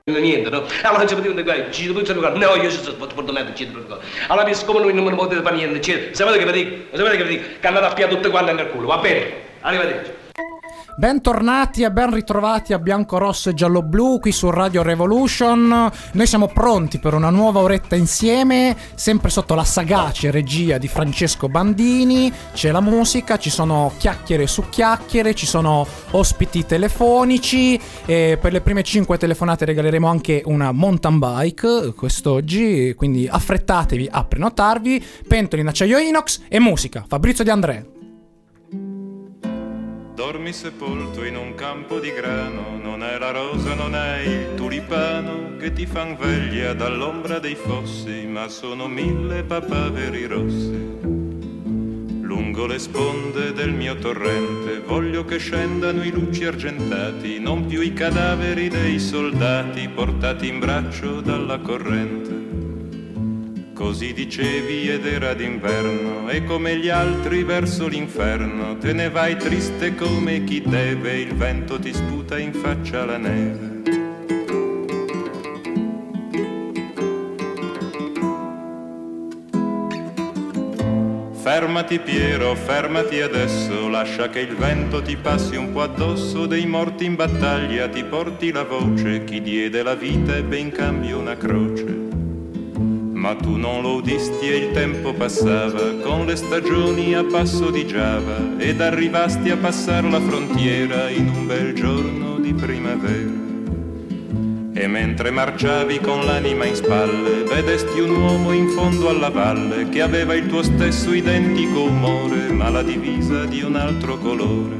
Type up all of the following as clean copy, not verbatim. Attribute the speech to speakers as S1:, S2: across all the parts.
S1: niente, no? Allora non ci potete dire, ci dovete giocare, no, io ci sono fortunato, ci dovete. Allora, siccome noi non potete fare niente, sapete che vi dico, che andate a piare tutte quante nel culo, va bene? Arrivederci.
S2: Bentornati e ben ritrovati a Bianco Rosso e Giallo Blu qui su Radio Revolution. Noi siamo pronti per una nuova oretta insieme, sempre sotto la sagace regia di Francesco Bandini. C'è la musica, ci sono chiacchiere su chiacchiere, ci sono ospiti telefonici e per le prime 5 telefonate regaleremo anche una mountain bike quest'oggi, quindi affrettatevi a prenotarvi. Pentoli in acciaio inox e musica. Fabrizio De André.
S3: Dormi sepolto in un campo di grano, non è la rosa, non è il tulipano che ti fan veglia dall'ombra dei fossi, ma sono 1000 papaveri rossi. Lungo le sponde del mio torrente voglio che scendano i luci argentati, non più i cadaveri dei soldati portati in braccio dalla corrente. Così dicevi ed era d'inverno e come gli altri verso l'inferno te ne vai triste come chi deve, il vento ti sputa in faccia la neve. Fermati Piero, fermati adesso, lascia che il vento ti passi un po' addosso, dei morti in battaglia ti porti la voce, chi diede la vita ebbe in cambio una croce. Ma tu non lo udisti e il tempo passava, con le stagioni a passo di Giava, ed arrivasti a passar la frontiera in un bel giorno di primavera. E mentre marciavi con l'anima in spalle, vedesti un uomo in fondo alla valle, che aveva il tuo stesso identico umore, ma la divisa di un altro colore.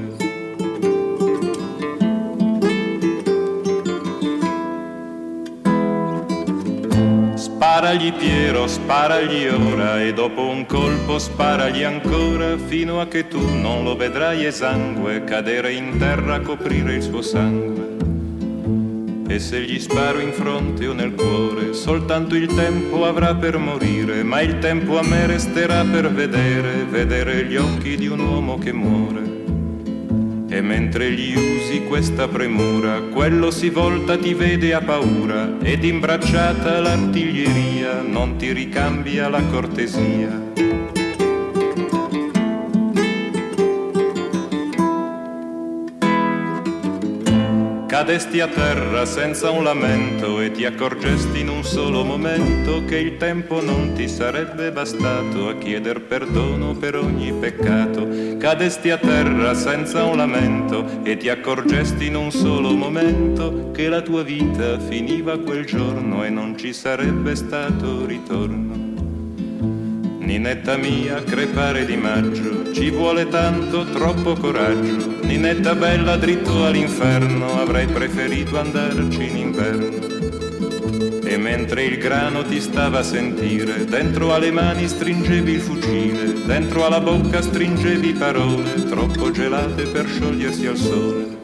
S3: Sparagli Piero, sparagli ora e dopo un colpo sparagli ancora fino a che tu non lo vedrai esangue cadere in terra a coprire il suo sangue. E se gli sparo in fronte o nel cuore soltanto il tempo avrà per morire, ma il tempo a me resterà per vedere gli occhi di un uomo che muore. E mentre gli usi questa premura, quello si volta, ti vede a paura, ed imbracciata l'artiglieria non ti ricambia la cortesia. Cadesti a terra senza un lamento e ti accorgesti in un solo momento che il tempo non ti sarebbe bastato a chieder perdono per ogni peccato. Cadesti a terra senza un lamento e ti accorgesti in un solo momento che la tua vita finiva quel giorno e non ci sarebbe stato ritorno. Ninetta mia, crepare di maggio, ci vuole tanto, troppo coraggio. Ninetta bella, dritto all'inferno, avrei preferito andarci in inverno. E mentre il grano ti stava a sentire, dentro alle mani stringevi il fucile, dentro alla bocca stringevi parole, troppo gelate per sciogliersi al sole.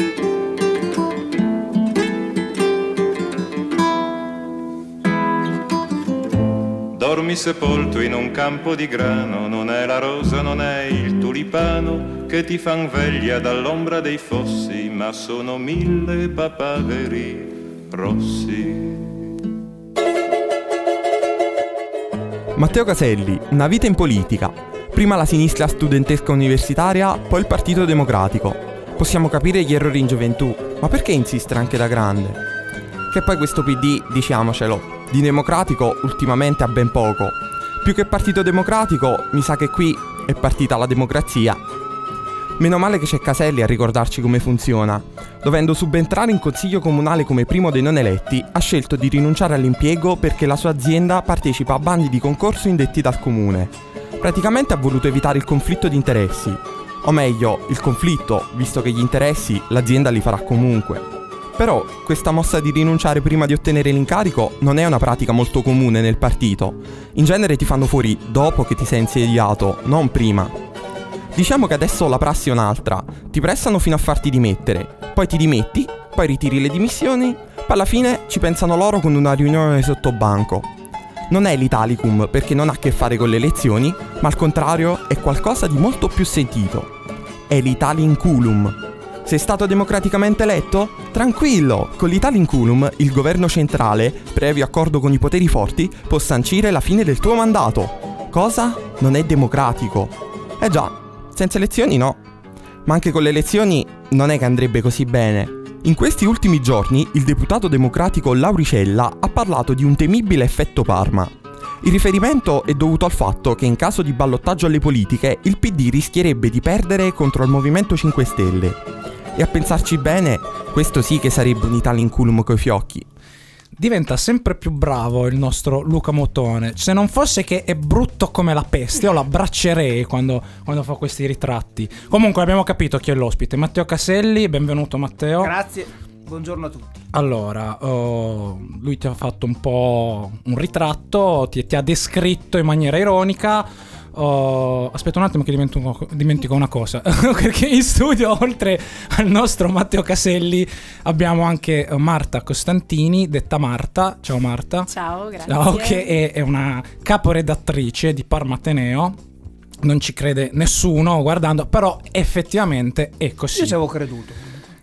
S3: Dormi sepolto in un campo di grano, non è la rosa, non è il tulipano che ti fan veglia dall'ombra dei fossi, ma sono 1000 papaveri rossi.
S4: Matteo Caselli, una vita in politica. Prima la sinistra studentesca universitaria, poi il Partito Democratico. Possiamo capire gli errori in gioventù, ma perché insistere anche da grande? Che poi questo PD, diciamocelo, di democratico ultimamente ha ben poco. Più che Partito Democratico, mi sa che qui è partita la democrazia. Meno male che c'è Caselli a ricordarci come funziona. Dovendo subentrare in consiglio comunale come primo dei non eletti, ha scelto di rinunciare all'impiego perché la sua azienda partecipa a bandi di concorso indetti dal comune. Praticamente ha voluto evitare il conflitto di interessi. O meglio, il conflitto, visto che gli interessi l'azienda li farà comunque. Però questa mossa di rinunciare prima di ottenere l'incarico non è una pratica molto comune nel partito. In genere ti fanno fuori dopo che ti sei insediato, non prima. Diciamo che adesso la prassi è un'altra. Ti pressano fino a farti dimettere, poi ti dimetti, poi ritiri le dimissioni, poi alla fine ci pensano loro con una riunione sotto banco. Non è l'Italicum perché non ha a che fare con le elezioni, ma al contrario è qualcosa di molto più sentito. È l'Italinculum. Sei stato democraticamente eletto? Tranquillo! Con l'Italinculum il governo centrale, previo accordo con i poteri forti, può sancire la fine del tuo mandato. Cosa? Non è democratico. Eh già, senza elezioni no. Ma anche con le elezioni non è che andrebbe così bene. In questi ultimi giorni il deputato democratico Lauricella ha parlato di un temibile effetto Parma. Il riferimento è dovuto al fatto che in caso di ballottaggio alle politiche il PD rischierebbe di perdere contro il Movimento 5 Stelle. E a pensarci bene, questo sì che sarebbe un Italinculum coi fiocchi.
S2: Diventa sempre più bravo il nostro Luca Motone. Se non fosse che è brutto come la peste, io lo abbraccerei quando fa questi ritratti. Comunque abbiamo capito chi è l'ospite, Matteo Caselli. Benvenuto Matteo.
S5: Grazie, buongiorno a tutti.
S2: Allora, lui ti ha fatto un po' un ritratto, ti ha descritto in maniera ironica. Aspetta un attimo che dimentico una cosa. Perché in studio, oltre al nostro Matteo Caselli, abbiamo anche Marta Costantini, detta Marta. Ciao Marta.
S6: Ciao, grazie.
S2: Ciao, che è una caporedattrice di Parma Ateneo. Non ci crede nessuno guardando, però effettivamente è così.
S5: Io ci avevo creduto.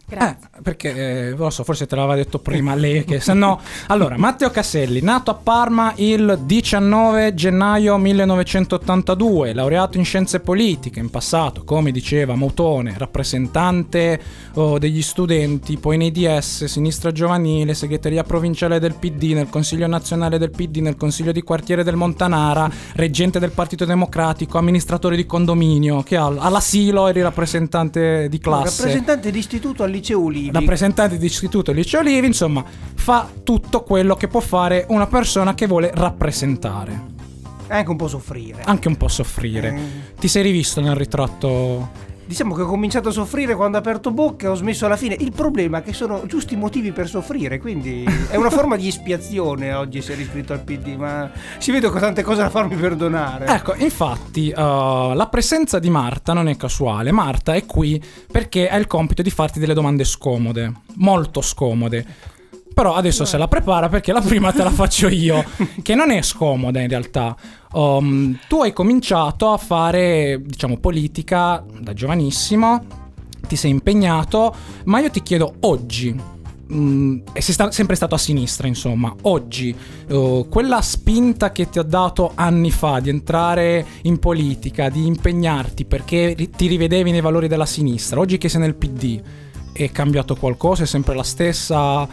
S2: Perché lo so, forse te l'aveva detto prima lei, che se no. Allora, Matteo Caselli, nato a Parma il 19 gennaio 1982, laureato in scienze politiche, in passato, come diceva Motone, rappresentante degli studenti, poi nei DS, sinistra giovanile, segreteria provinciale del PD, nel consiglio nazionale del PD, nel consiglio di quartiere del Montanara, reggente del Partito Democratico, amministratore di condominio, che all'asilo eri rappresentante di classe.
S5: Rappresentante di istituto al liceo Ulivi.
S2: Rappresentante di istituto al liceo Ulivi, insomma, fa tutto quello che può fare una persona che vuole rappresentare.
S5: Anche un po' soffrire.
S2: Ti sei rivisto nel ritratto?
S5: Diciamo che ho cominciato a soffrire quando ho aperto bocca e ho smesso alla fine. Il problema è che sono giusti motivi per soffrire, quindi è una forma di espiazione oggi essere iscritto al PD, ma ci vedo con tante cose da farmi perdonare.
S2: Ecco, infatti la presenza di Marta non è casuale. Marta è qui perché ha il compito di farti delle domande scomode, molto scomode. Però adesso se la prepara, perché la prima te la faccio io, che non è scomoda in realtà. Tu hai cominciato a fare, diciamo, politica da giovanissimo, ti sei impegnato, ma io ti chiedo oggi, e sei sempre stato a sinistra, insomma, oggi, quella spinta che ti ha dato anni fa di entrare in politica, di impegnarti perché ti rivedevi nei valori della sinistra, oggi che sei nel PD, è cambiato qualcosa? È sempre la stessa?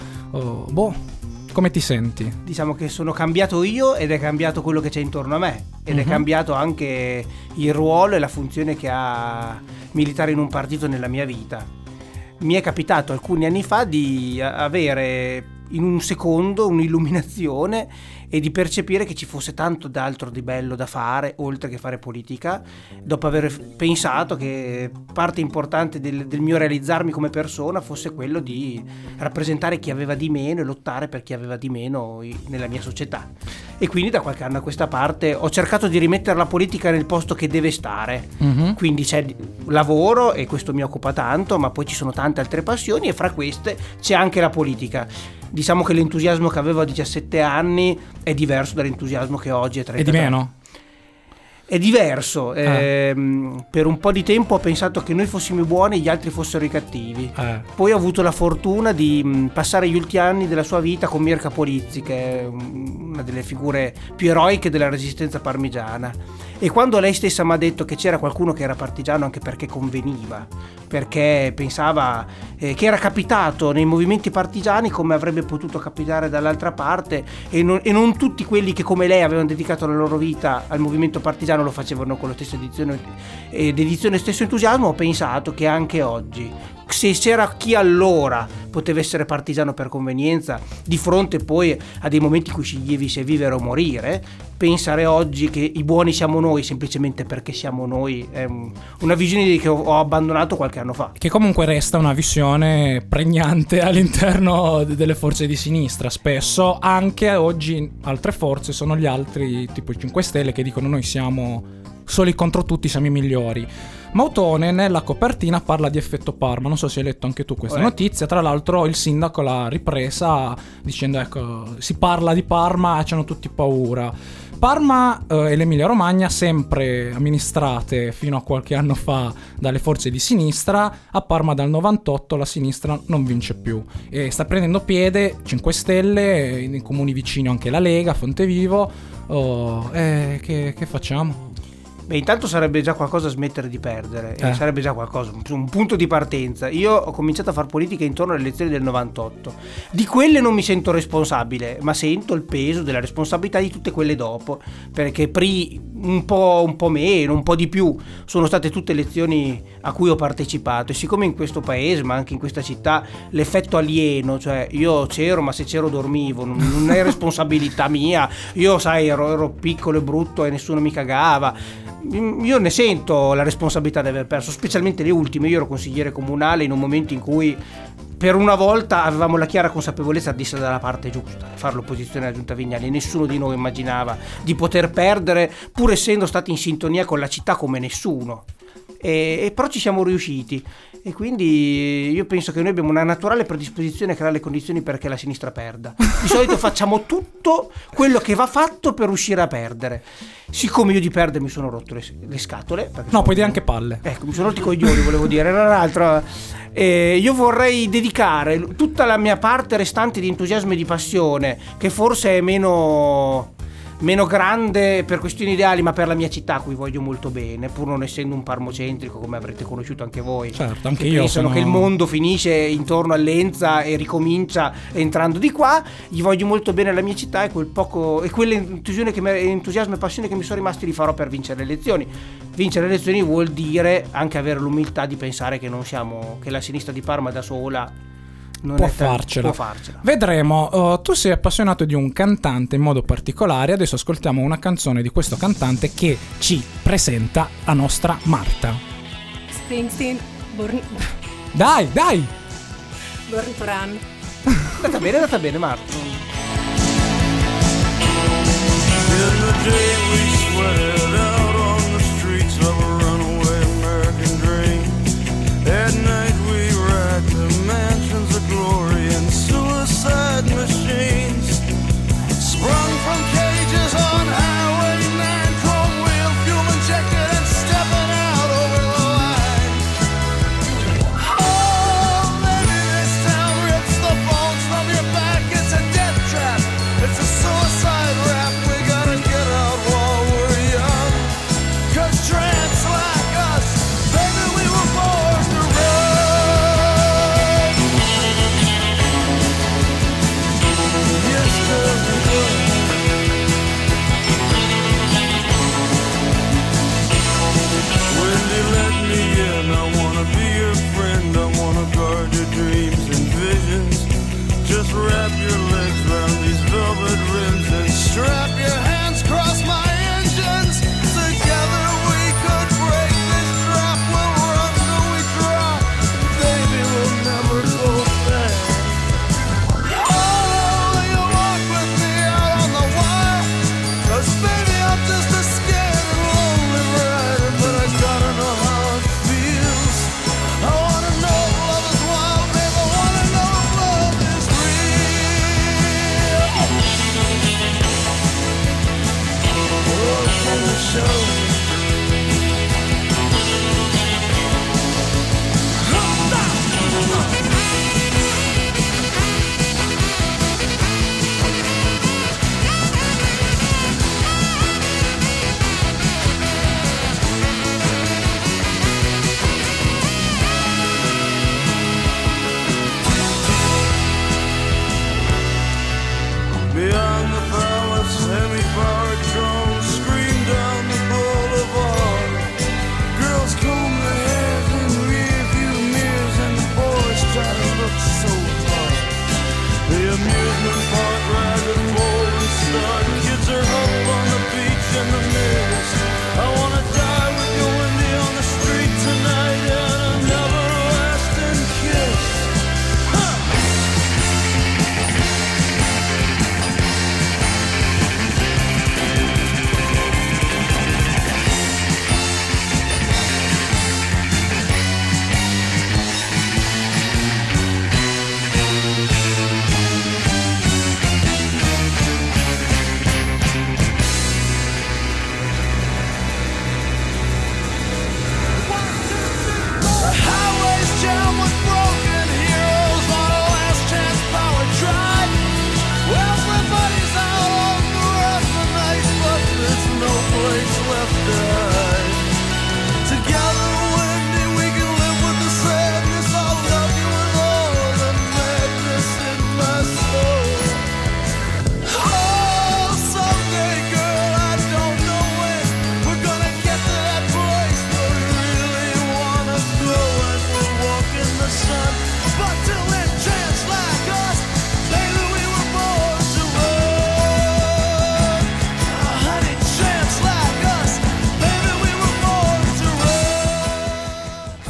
S2: Come ti senti?
S5: Diciamo che sono cambiato io ed è cambiato quello che c'è intorno a me ed è cambiato anche il ruolo e la funzione che ha militare in un partito nella mia vita. Mi è capitato alcuni anni fa di avere in un secondo un'illuminazione e di percepire che ci fosse tanto d'altro di bello da fare oltre che fare politica, dopo aver pensato che parte importante del mio realizzarmi come persona fosse quello di rappresentare chi aveva di meno e lottare per chi aveva di meno nella mia società. E quindi da qualche anno a questa parte ho cercato di rimettere la politica nel posto che deve stare. Quindi c'è lavoro e questo mi occupa tanto, ma poi ci sono tante altre passioni e fra queste c'è anche la politica. Diciamo che l'entusiasmo che avevo a 17 anni è diverso dall'entusiasmo che oggi è 33.
S2: E di meno?
S5: È diverso. Per un po' di tempo ho pensato che noi fossimo i buoni e gli altri fossero i cattivi. Poi ho avuto la fortuna di passare gli ultimi anni della sua vita con Mirka Polizzi, che è una delle figure più eroiche della resistenza parmigiana. E quando lei stessa mi ha detto che c'era qualcuno che era partigiano anche perché conveniva, perché pensava che era capitato nei movimenti partigiani come avrebbe potuto capitare dall'altra parte e non tutti quelli che come lei avevano dedicato la loro vita al movimento partigiano lo facevano con la stessa dedizione e stesso entusiasmo, ho pensato che anche oggi, se c'era chi allora poteva essere partigiano per convenienza, di fronte poi a dei momenti in cui sceglievi se vivere o morire, pensare oggi che i buoni siamo noi semplicemente perché siamo noi è una visione che ho abbandonato qualche anno fa.
S2: Che comunque resta una visione pregnante all'interno delle forze di sinistra. Spesso anche oggi altre forze sono gli altri, tipo i 5 Stelle, che dicono noi siamo soli contro tutti, siamo i migliori. Motone nella copertina parla di effetto Parma, non so se hai letto anche tu questa notizia. Tra l'altro il sindaco l'ha ripresa dicendo ecco, si parla di Parma e c'hanno tutti paura. Parma e l'Emilia Romagna, sempre amministrate fino a qualche anno fa dalle forze di sinistra. A Parma dal 98 la sinistra non vince più e sta prendendo piede 5 Stelle, in comuni vicini anche la Lega, Fontevivo. Che facciamo?
S5: Beh, intanto sarebbe già qualcosa smettere di perdere, sarebbe già qualcosa, un punto di partenza. Io ho cominciato a fare politica intorno alle elezioni del 98. Di quelle non mi sento responsabile, ma sento il peso della responsabilità di tutte quelle dopo, perché un po' meno, un po' di più, sono state tutte elezioni a cui ho partecipato, e siccome in questo paese, ma anche in questa città, l'effetto alieno, cioè io c'ero, ma se c'ero dormivo, non è responsabilità mia, io sai ero piccolo e brutto e nessuno mi cagava. Io ne sento la responsabilità di aver perso, specialmente le ultime. Io ero consigliere comunale in un momento in cui per una volta avevamo la chiara consapevolezza di essere dalla parte giusta, fare l'opposizione alla Giunta Vignali, e nessuno di noi immaginava di poter perdere, pur essendo stati in sintonia con la città come nessuno. E però ci siamo riusciti, e quindi io penso che noi abbiamo una naturale predisposizione a creare le condizioni perché la sinistra perda. Di solito facciamo tutto quello che va fatto per riuscire a perdere. Siccome io di perdere mi sono rotto le scatole,
S2: no, puoi dire anche palle,
S5: ecco, mi sono rotti i coglioni, volevo dire, era un'altra. Io vorrei dedicare tutta la mia parte restante di entusiasmo e di passione, che forse è meno grande per questioni ideali, ma per la mia città, a cui voglio molto bene, pur non essendo un parmocentrico come avrete conosciuto anche voi.
S2: Certo, anche
S5: che
S2: io
S5: pensano che il mondo finisce intorno all'Enza e ricomincia entrando di qua. Gli voglio molto bene alla mia città, e quell'entusiasmo e passione che mi sono rimasti li farò per vincere le elezioni. Vincere le elezioni vuol dire anche avere l'umiltà di pensare che che la sinistra di Parma da sola può farcela.
S2: Vedremo. Tu sei appassionato di un cantante in modo particolare. Adesso ascoltiamo una canzone di questo cantante che ci presenta la nostra Marta.
S6: Springsteen,
S2: Dai!
S6: Born to Run.
S5: È andata bene Marta.
S7: At night we ride to mansions of glory and suicide machines, sprung from cages on Highway 9, chrome wheel, fuel injected and stepping out over the line. Oh, maybe this town rips the bones from your back. It's a death trap, it's a suicide rap. We gotta get out while we're young.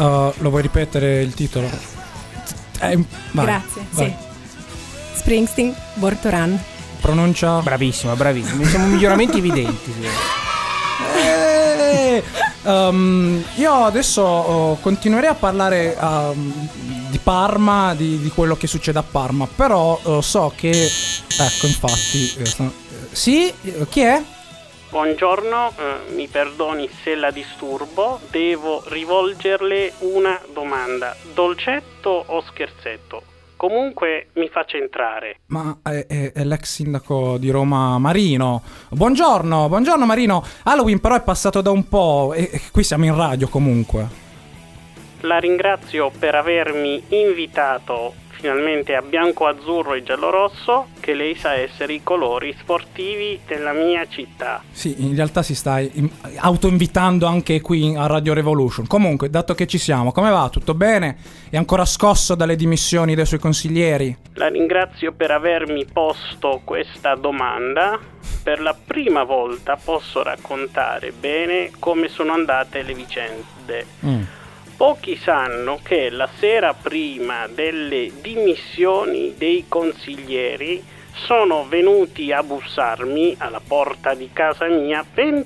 S2: Lo vuoi ripetere il titolo? Vai,
S6: Grazie,
S2: vai.
S6: sì. Springsteen, Born to Run.
S2: Pronuncia?
S5: Bravissima. Siamo miglioramenti evidenti. Sì.
S2: Io adesso continuerei a parlare di Parma, di quello che succede a Parma, però so che... Ecco, infatti... Sì? Chi è?
S8: Buongiorno, mi perdoni se la disturbo, devo rivolgerle una domanda. Dolcetto o scherzetto? Comunque mi faccia entrare.
S2: Ma è l'ex sindaco di Roma Marino. Buongiorno Marino. Halloween però è passato da un po' e qui siamo in radio comunque.
S8: La ringrazio per avermi invitato finalmente a bianco, azzurro e giallo-rosso, che lei sa essere i colori sportivi della mia città.
S2: Sì, in realtà si sta autoinvitando anche qui a Radio Revolution. Comunque, dato che ci siamo, come va? Tutto bene? È ancora scosso dalle dimissioni dei suoi consiglieri?
S8: La ringrazio per avermi posto questa domanda. Per la prima volta posso raccontare bene come sono andate le vicende. Pochi sanno che la sera prima delle dimissioni dei consiglieri sono venuti a bussarmi alla porta di casa mia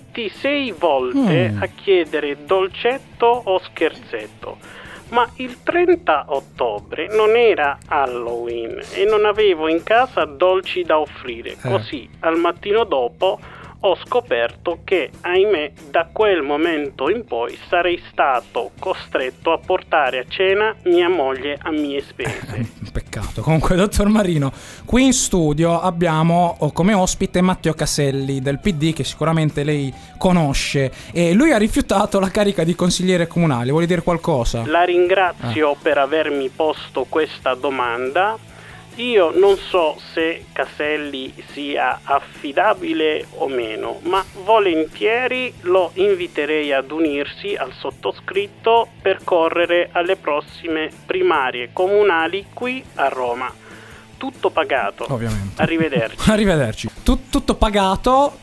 S8: 26 volte a chiedere dolcetto o scherzetto. Ma il 30 ottobre non era Halloween e non avevo in casa dolci da offrire. Così al mattino dopo ho scoperto che, ahimè, da quel momento in poi sarei stato costretto a portare a cena mia moglie a mie spese.
S2: Peccato. Comunque, dottor Marino, qui in studio abbiamo come ospite Matteo Caselli del PD, che sicuramente lei conosce, e lui ha rifiutato la carica di consigliere comunale. Vuole dire qualcosa?
S8: La ringrazio per avermi posto questa domanda. Io non so se Caselli sia affidabile o meno, ma volentieri lo inviterei ad unirsi al sottoscritto per correre alle prossime primarie comunali qui a Roma. Tutto pagato.
S2: Ovviamente.
S8: Arrivederci.
S2: Arrivederci. Tutto pagato,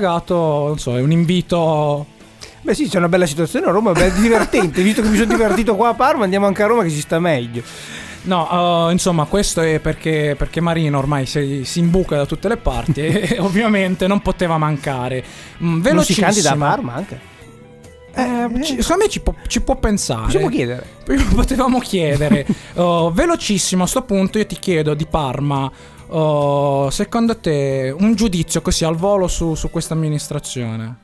S2: non so, è un invito...
S5: Beh sì, c'è una bella situazione a Roma, è divertente. Visto che mi sono divertito qua a Parma, andiamo anche a Roma che si sta meglio.
S2: No, insomma, questo è perché Marino ormai si imbuca da tutte le parti e ovviamente non poteva mancare.
S5: Non si candida a Parma anche?
S2: Secondo me ci può pensare.
S5: Possiamo chiedere.
S2: Potevamo chiedere. Velocissimo a sto punto io ti chiedo di Parma, secondo te un giudizio così al volo su questa amministrazione?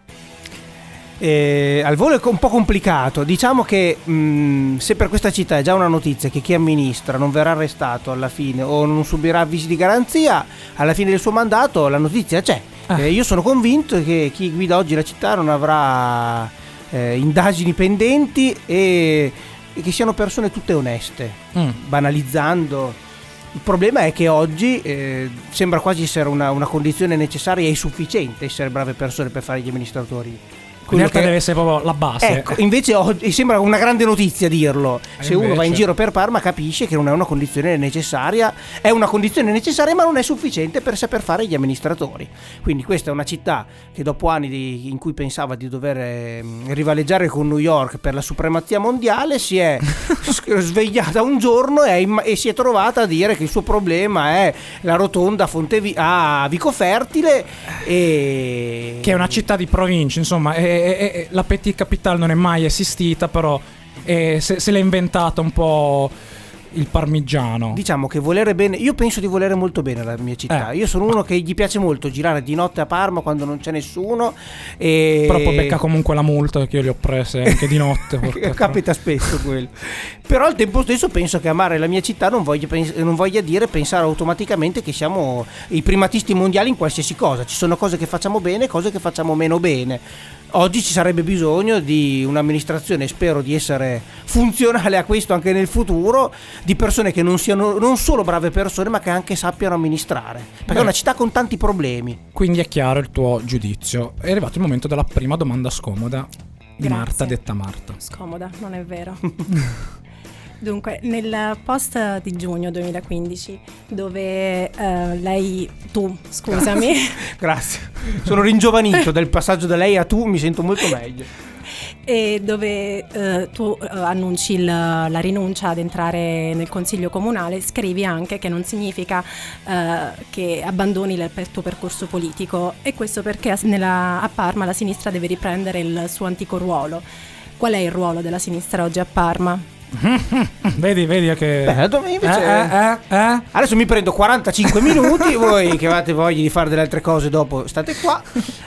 S5: Al volo è un po' complicato. Diciamo che se per questa città è già una notizia che chi amministra non verrà arrestato alla fine o non subirà avvisi di garanzia alla fine del suo mandato, la notizia c'è. Io sono convinto che chi guida oggi la città non avrà indagini pendenti e che siano persone tutte oneste, banalizzando. Il problema è che oggi sembra quasi essere una condizione necessaria e sufficiente essere brave persone per fare gli amministratori.
S2: In realtà deve essere proprio la base.
S5: Ecco, invece oggi sembra una grande notizia dirlo. Se uno va in giro per Parma capisce che non è una condizione necessaria. È una condizione necessaria ma non è sufficiente per saper fare gli amministratori. Quindi questa è una città che dopo anni in cui pensava di dover rivaleggiare con New York per la supremazia mondiale si è svegliata un giorno e si è trovata a dire che il suo problema è la rotonda a Vico Fertile, che
S2: è una città di provincia, insomma. La Petit Capitale non è mai esistita, però se l'è inventata un po' il parmigiano.
S5: Diciamo che volere bene, io penso di volere molto bene la mia città. Io sono uno che gli piace molto girare di notte a Parma quando non c'è nessuno
S2: però poi becca comunque la multa, che io le ho prese anche di notte.
S5: Capita spesso quello. Però al tempo stesso penso che amare la mia città non voglia dire pensare automaticamente che siamo i primatisti mondiali in qualsiasi cosa. Ci sono cose che facciamo bene, cose che facciamo meno bene. Oggi ci sarebbe bisogno di un'amministrazione, spero di essere funzionale a questo anche nel futuro, di persone che non siano non solo brave persone ma che anche sappiano amministrare, perché è una città con tanti problemi.
S2: Quindi è chiaro il tuo giudizio. È arrivato il momento della prima domanda scomoda di
S6: Grazie.
S2: Marta, detta Marta.
S6: Scomoda, non è vero. Dunque, nel post di giugno 2015 dove scusami.
S5: Grazie. Sono ringiovanito del passaggio da lei a tu, mi sento molto meglio.
S6: e dove tu annunci la rinuncia ad entrare nel consiglio comunale. Scrivi anche che non significa che abbandoni il tuo percorso politico, e questo perché a Parma la sinistra deve riprendere il suo antico ruolo. Qual è il ruolo della sinistra oggi a Parma?
S2: Vedi che
S5: invece... Adesso mi prendo 45 minuti, voi che avete voglia di fare delle altre cose dopo state qua.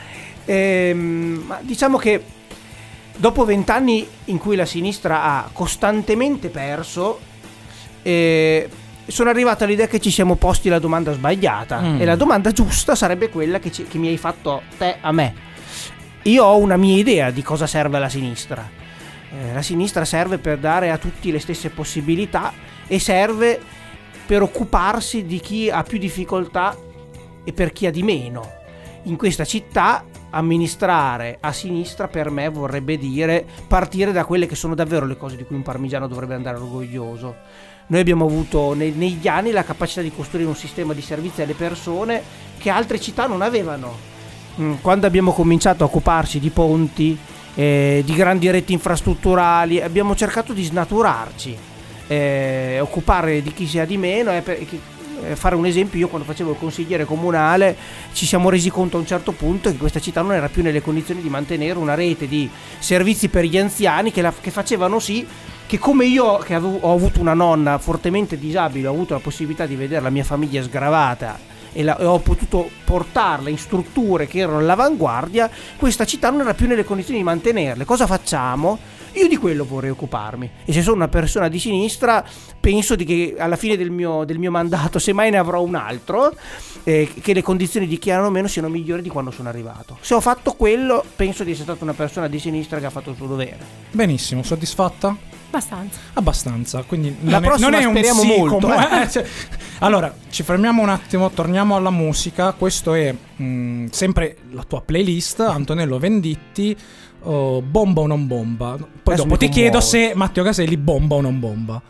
S5: Ma diciamo che dopo 20 anni in cui la sinistra ha costantemente perso, sono arrivato all'idea che ci siamo posti la domanda sbagliata, e la domanda giusta sarebbe quella che mi hai fatto te a me. Io ho una mia idea di cosa serve alla sinistra. La sinistra serve per dare a tutti le stesse possibilità, e serve per occuparsi di chi ha più difficoltà e per chi ha di meno. In questa città amministrare a sinistra per me vorrebbe dire partire da quelle che sono davvero le cose di cui un parmigiano dovrebbe andare orgoglioso. Noi abbiamo avuto negli anni la capacità di costruire un sistema di servizi alle persone che altre città non avevano. Quando abbiamo cominciato a occuparci di ponti, di grandi reti infrastrutturali, abbiamo cercato di snaturarci, occupare di chi si ha di meno. Fare un esempio: io quando facevo il consigliere comunale ci siamo resi conto a un certo punto che questa città non era più nelle condizioni di mantenere una rete di servizi per gli anziani che facevano sì che, come io che ho avuto una nonna fortemente disabile, ho avuto la possibilità di vedere la mia famiglia sgravata e ho potuto portarla in strutture che erano all'avanguardia, questa città non era più nelle condizioni di mantenerle. Cosa facciamo? Io di quello vorrei occuparmi, e se sono una persona di sinistra penso che alla fine del mio mandato, se mai ne avrò un altro, che le condizioni di chi hanno meno siano migliori di quando sono arrivato. Se ho fatto quello, penso di essere stata una persona di sinistra che ha fatto il suo dovere.
S2: Benissimo, soddisfatta? Abbastanza, quindi
S5: la prossima
S2: non è
S5: speriamo
S2: un sì
S5: molto.
S2: Allora, ci fermiamo un attimo, torniamo alla musica. Questo è sempre la tua playlist, Antonello Venditti, bomba o non bomba. Poi dopo ti chiedo se Matteo Caselli bomba o non bomba.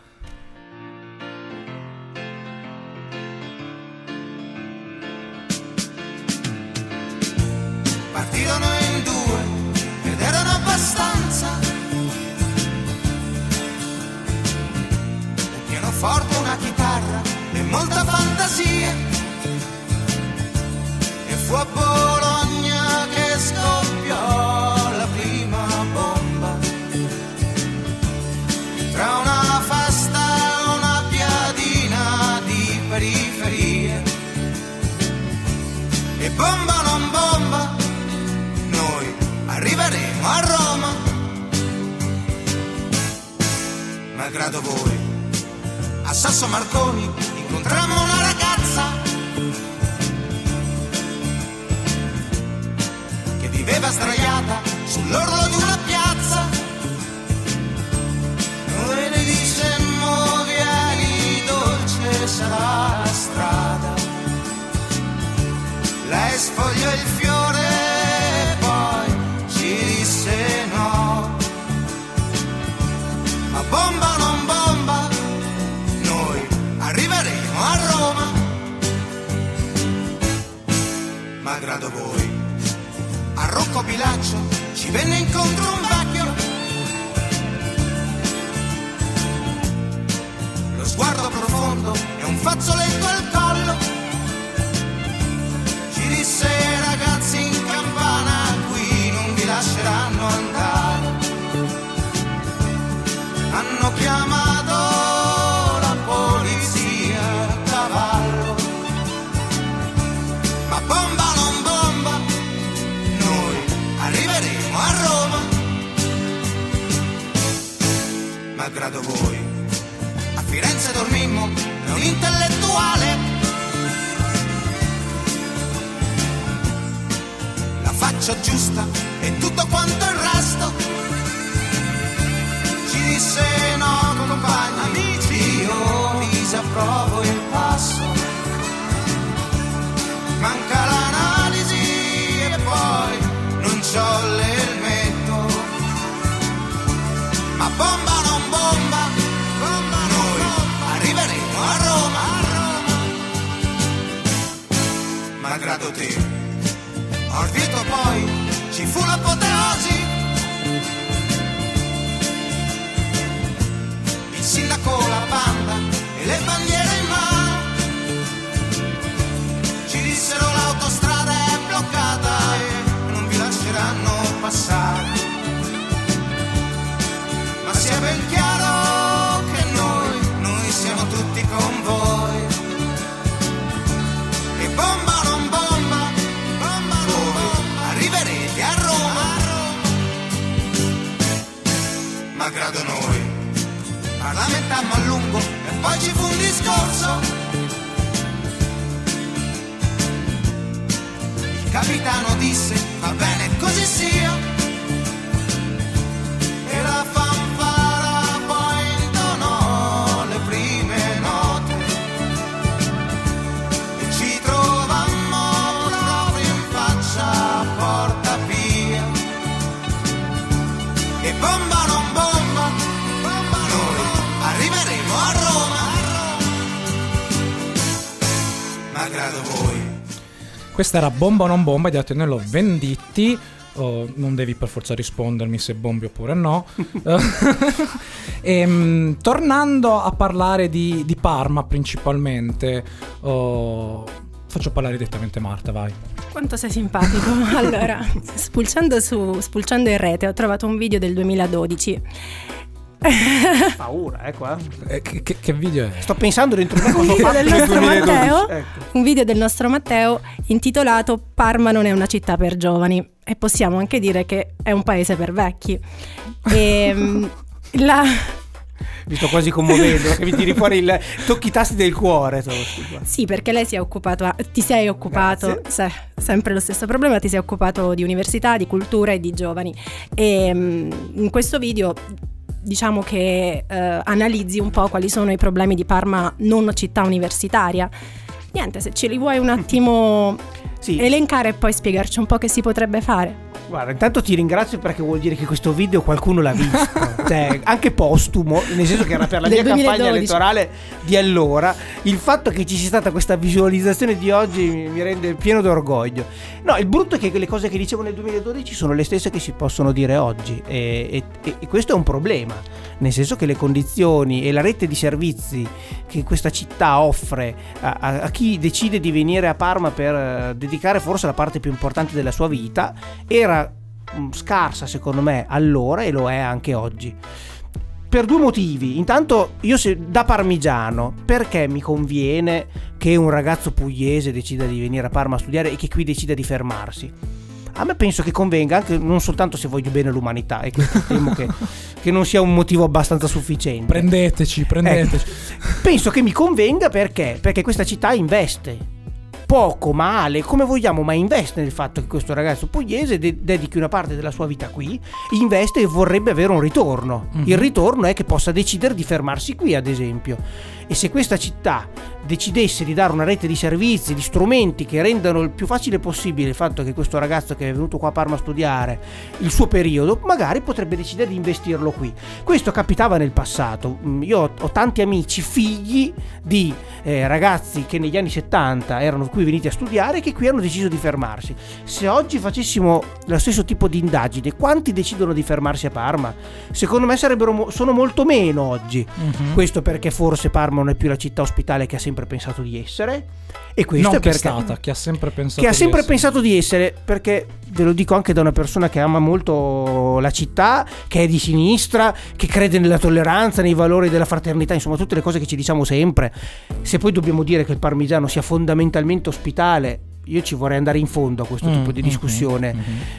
S7: Partirono in due ed erano abbastanza. Un pianoforte, una chitarra e molta fantasia. E fu a Bologna che scoppiò la prima bomba. Tra una festa e una piadina di periferie. E bomba o non bomba, noi arriveremo a Roma. Malgrado voi, a Sasso Marconi incontrammo una ragazza che viveva sdraiata sull'orlo di una piazza. Noi le dicemmo: vieni dolce, sarà la strada. Lei sfogliò il fiore e poi ci disse no. Ma bomba o non bomba, noi arriveremo a Roma. Malgrado voi, a Rocco Pilaccio ci venne incontro un vecchio. Lo sguardo profondo e un fazzoletto al collo. Ci disse: ragazzi in campana qui non vi lasceranno andare. Hanno chiamato la polizia a cavallo. Ma bomba o non bomba, noi arriveremo a Roma. Malgrado voi, a Firenze dormimmo da un intellettuale. La faccia giusta e tutto quanto il resto. Ci disse: no compagni, amici, io disapprovo il passo. Manca l'analisi e poi non c'ho l'elmetto. Ma bomba o non bomba, noi arriveremo a Roma. Malgrado te, Orvieto poi ci fu l'apoteosi. il sindaco, la banda e le bandiere in mano. Ci dissero l'autostrada è bloccata e non vi lasceranno passare. Ma sia ben chiaro che noi siamo tutti con voi. E bomba non bomba, voi arriverete a Roma. Malgrado noi parlamentammo a lungo e poi ci fu un discorso. Il capitano disse va bene così sia. E la fanfara poi intonò le prime note. E ci trovammo proprio in faccia a Porta Pia. E bomba non bomba, noi arriveremo a Roma, malgrado voi.
S2: Questa era Bomba o non bomba di Antonello Venditti. Non devi per forza rispondermi se bombi oppure no. Tornando a parlare di Parma principalmente, faccio parlare direttamente Marta, vai.
S6: Quanto sei simpatico. Allora, spulciando in rete ho trovato un video del 2012.
S5: Paura, qua.
S2: Che video è?
S5: Sto pensando dentro me
S6: Un video del nostro Matteo,
S5: ecco.
S6: un video del nostro Matteo intitolato Parma non è una città per giovani, e possiamo anche dire che è un paese per vecchi.
S5: Mi sto quasi commuovendo perché mi tiri fuori tocchi i tasti del cuore.
S6: Sì, perché lei ti sei occupato, sempre lo stesso problema, ti sei occupato di università, di cultura e di giovani. E in questo video diciamo che analizzi un po' quali sono i problemi di Parma non città universitaria. Niente, se ce li vuoi un attimo elencare e poi spiegarci un po' che si potrebbe fare.
S5: Guarda, intanto ti ringrazio perché vuol dire che questo video qualcuno l'ha visto, cioè, anche postumo, nel senso che era per la mia campagna elettorale di allora. Il fatto che ci sia stata questa visualizzazione di oggi mi rende pieno d'orgoglio. No, il brutto è che le cose che dicevo nel 2012 sono le stesse che si possono dire oggi e questo è un problema, nel senso che le condizioni e la rete di servizi che questa città offre a chi decide di venire a Parma per dedicare forse la parte più importante della sua vita era scarsa secondo me allora e lo è anche oggi, per due motivi. Intanto io da parmigiano, perché mi conviene che un ragazzo pugliese decida di venire a Parma a studiare e che qui decida di fermarsi? A me penso che convenga anche non soltanto se voglio bene l'umanità, e questo temo che non sia un motivo abbastanza sufficiente.
S2: Prendeteci.
S5: Penso che mi convenga perché questa città investe poco, male, come vogliamo, ma investe nel fatto che questo ragazzo pugliese dedichi una parte della sua vita qui, investe e vorrebbe avere un ritorno. Il ritorno è che possa decidere di fermarsi qui, ad esempio. E se questa città decidesse di dare una rete di servizi, di strumenti che rendano il più facile possibile il fatto che questo ragazzo che è venuto qua a Parma a studiare il suo periodo, magari potrebbe decidere di investirlo qui. Questo capitava nel passato. Io ho tanti amici, figli di ragazzi che negli anni 70 erano qui venuti a studiare e che qui hanno deciso di fermarsi. Se oggi facessimo lo stesso tipo di indagine, quanti decidono di fermarsi a Parma? Secondo me sono molto meno oggi. Questo perché forse Parma non è più la città ospitale che ha sempre pensato di essere, e questo
S2: non
S5: è perché
S2: che ha sempre pensato
S5: di essere, perché ve lo dico anche da una persona che ama molto la città, che è di sinistra, che crede nella tolleranza, nei valori della fraternità, insomma tutte le cose che ci diciamo sempre. Se poi dobbiamo dire che il parmigiano sia fondamentalmente ospitale, io ci vorrei andare in fondo a questo tipo di discussione,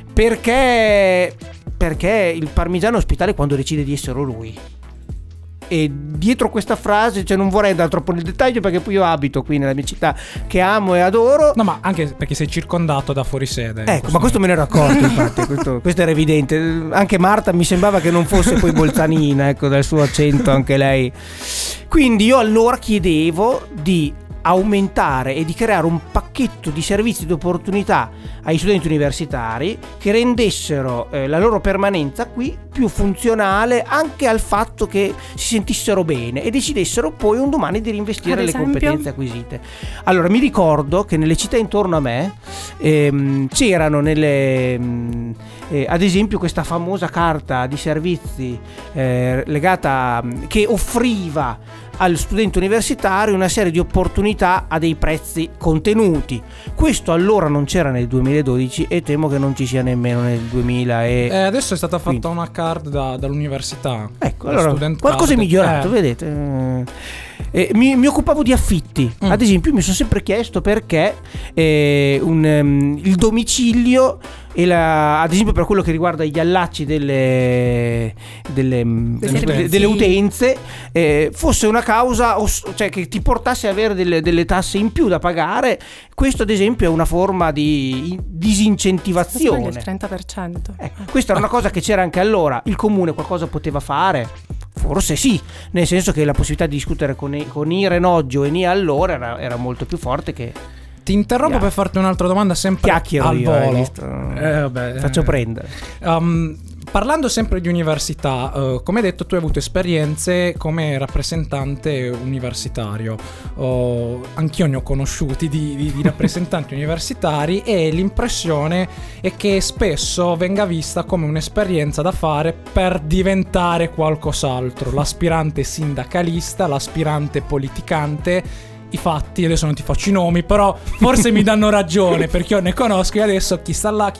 S5: perché il parmigiano è ospitale quando decide di esserlo lui. E dietro questa frase, non vorrei andare troppo nel dettaglio perché poi io abito qui nella mia città che amo e adoro.
S2: No, ma anche perché sei circondato da fuorisede.
S5: Ecco, ma questo me ne ero accorto, infatti, questo era evidente. Anche Marta mi sembrava che non fosse poi bolzanina, ecco, dal suo accento anche lei. Quindi io allora chiedevo di aumentare e di creare un pacchetto di servizi di opportunità ai studenti universitari che rendessero la loro permanenza qui più funzionale anche al fatto che si sentissero bene e decidessero poi un domani di reinvestire le competenze acquisite. Allora mi ricordo che nelle città intorno a me c'erano ad esempio questa famosa carta di servizi legata, che offriva al studente universitario una serie di opportunità a dei prezzi contenuti. Questo allora non c'era nel 2012 e temo che non ci sia nemmeno nel 2000
S2: adesso è stata fatta una card dall'università.
S5: Ecco, allora qualcosa è migliorato, vedete. Mi occupavo di affitti. Ad esempio, mi sono sempre chiesto perché il domicilio e ad esempio per quello che riguarda gli allacci delle utenze fosse una causa, cioè che ti portasse ad avere delle tasse in più da pagare. Questo ad esempio è una forma di disincentivazione.
S6: Il 30%.
S5: Questa era una cosa che c'era anche allora. Il comune qualcosa poteva fare? Forse sì, nel senso che la possibilità di discutere con IREN oggi o ENI allora era molto più forte che...
S2: Ti interrompo per farti un'altra domanda sempre al volo.
S5: Faccio prendere.
S2: Parlando sempre di università, come hai detto tu hai avuto esperienze come rappresentante universitario. Anch'io ne ho conosciuti di rappresentanti universitari e l'impressione è che spesso venga vista come un'esperienza da fare per diventare qualcos'altro. L'aspirante sindacalista, l'aspirante politicante. I fatti, adesso non ti faccio i nomi, però forse mi danno ragione perché io ne conosco e adesso chi sta là.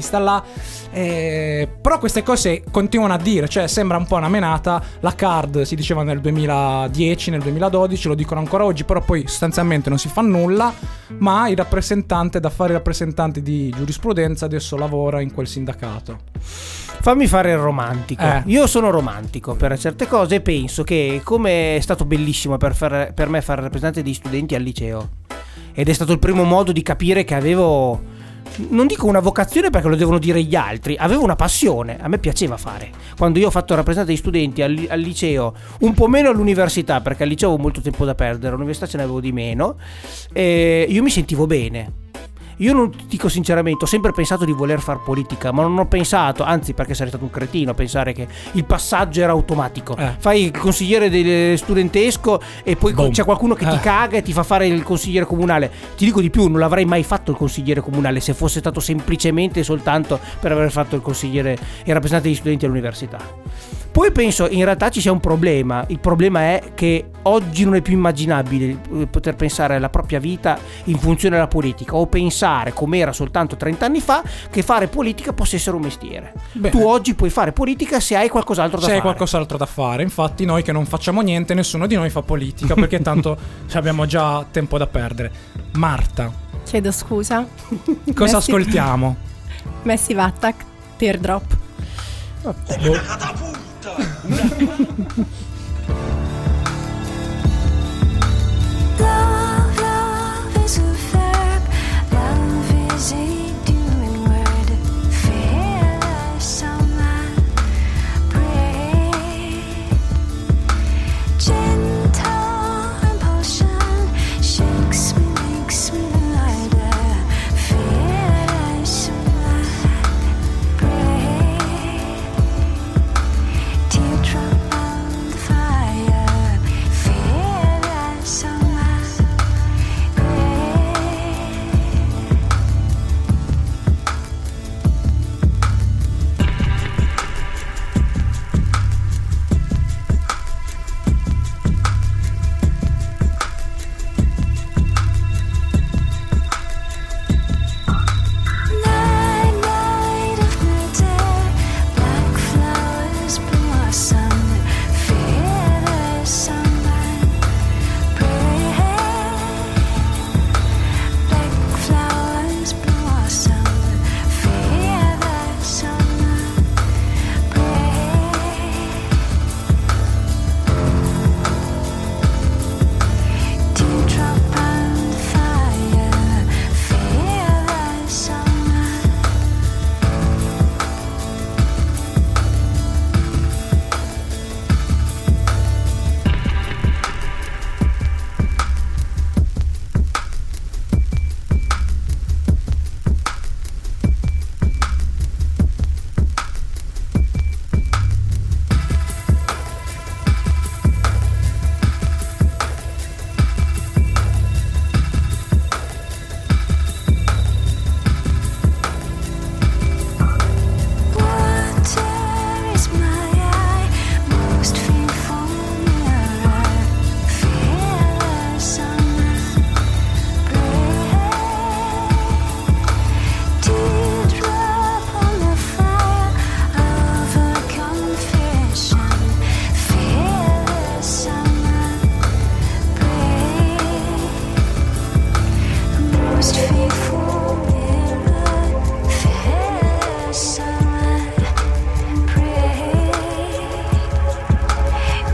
S2: Però queste cose continuano a dire, cioè sembra un po' una menata. La card si diceva nel 2010, nel 2012, lo dicono ancora oggi, però poi sostanzialmente non si fa nulla. Ma il rappresentante di giurisprudenza adesso lavora in quel sindacato.
S5: Fammi fare il romantico. Io sono romantico per certe cose e penso che, come è stato bellissimo per me fare rappresentante di studenti al liceo, ed è stato il primo modo di capire che avevo, non dico una vocazione perché lo devono dire gli altri, avevo una passione, a me piaceva fare. Quando io ho fatto rappresentante di studenti al liceo, un po' meno all'università perché al liceo avevo molto tempo da perdere, all'università ce ne avevo di meno, io mi sentivo bene. Io non ti dico sinceramente, ho sempre pensato di voler far politica, ma non ho pensato, anzi perché sarei stato un cretino a pensare che il passaggio era automatico. Fai il consigliere studentesco e poi c'è qualcuno che ti caga e ti fa fare il consigliere comunale. Ti dico di più, non l'avrei mai fatto il consigliere comunale se fosse stato semplicemente e soltanto per aver fatto il consigliere e rappresentante degli studenti all'università. Poi penso in realtà ci sia un problema. Il problema è che oggi non è più immaginabile poter pensare alla propria vita in funzione della politica o pensare, come era soltanto 30 anni fa, che fare politica possa essere un mestiere. Tu oggi puoi fare politica se hai qualcos'altro da fare.
S2: Se hai qualcos'altro da fare. Infatti noi che non facciamo niente, nessuno di noi fa politica perché tanto abbiamo già tempo da perdere. Marta,
S6: chiedo scusa.
S2: Cosa ascoltiamo?
S6: Massive Attack, Teardrop.
S7: Come una catapulta!
S9: Love is a verb, love is a doing word. Fearless on my brain, gentle impulsion shakes me, makes me lighter. Fearless on my brain, teardrop on the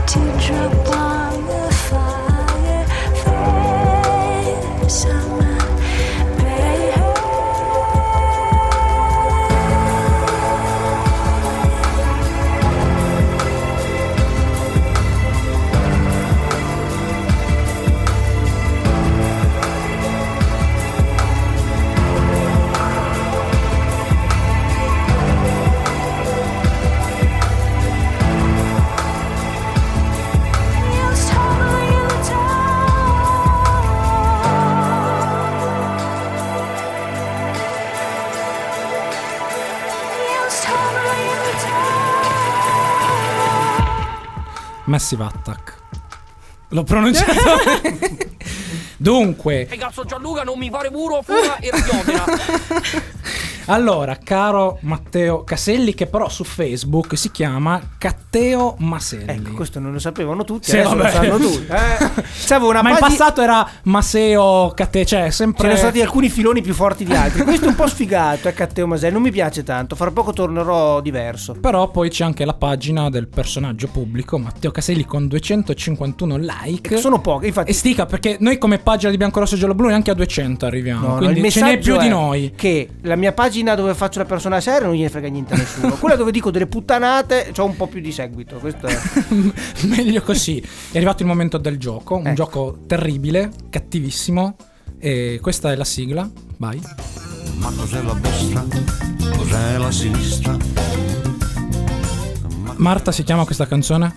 S9: teardrop on the fire face of my baby.
S2: Massive Attack. L'ho pronunciato. Dunque.
S10: E cazzo Gianluca non mi fare muro fuori e ragiona.
S2: Allora, caro Matteo Caselli, che però su Facebook si chiama Catteo Maselli.
S5: Ecco, questo non lo sapevano tutti,
S2: Sì,
S5: adesso lo
S2: vabbè.
S5: sanno tutti.
S2: Ma in passato era Maseo Catteo, cioè sempre.
S5: Ce ne sono stati alcuni filoni più forti di altri. Questo è un po' sfigato, è Catteo Maselli, non mi piace tanto. Fra poco tornerò diverso.
S2: Però poi c'è anche la pagina del personaggio pubblico Matteo Caselli con 251 like.
S5: Sono poche, infatti.
S2: E stica, perché noi come pagina di Biancorosso e Gialloblu neanche a 200 arriviamo.
S5: No,
S2: quindi
S5: il
S2: ce n'è
S5: messaggio
S2: più di
S5: è
S2: noi.
S5: Che la mia pagina dove faccio la persona seria non gliene frega niente a nessuno. Quella dove dico delle puttanate c'ho un po' più di seguito. Questo è...
S2: Meglio così. È arrivato il momento del gioco. Un gioco terribile, cattivissimo. E questa è la sigla. Vai.
S11: Ma cos'è la destra? Cos'è la sinistra?
S2: Marta si chiama questa canzone?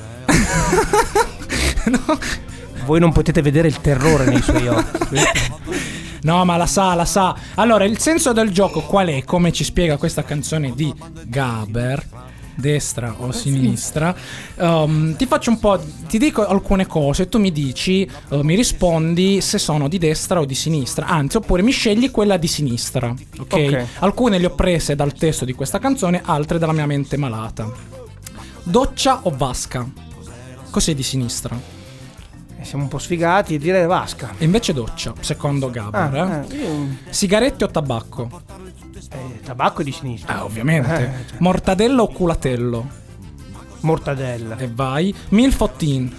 S5: No. Voi non potete vedere il terrore nei suoi occhi.
S2: No, ma la sa. Allora, il senso del gioco qual è? Come ci spiega questa canzone di Gaber, destra o sinistra? Ti faccio un po', ti dico alcune cose, tu mi dici, mi rispondi se sono di destra o di sinistra. Anzi, oppure mi scegli quella di sinistra. Ok? Alcune le ho prese dal testo di questa canzone, altre dalla mia mente malata. Doccia o vasca? Cos'è di sinistra?
S5: Siamo un po' sfigati e direi vasca.
S2: E invece doccia, secondo Gaber. Sigarette o tabacco?
S5: Tabacco è di sinistra.
S2: Ovviamente. Mortadello o culatello?
S5: Mortadella.
S2: E vai. Milf o teen?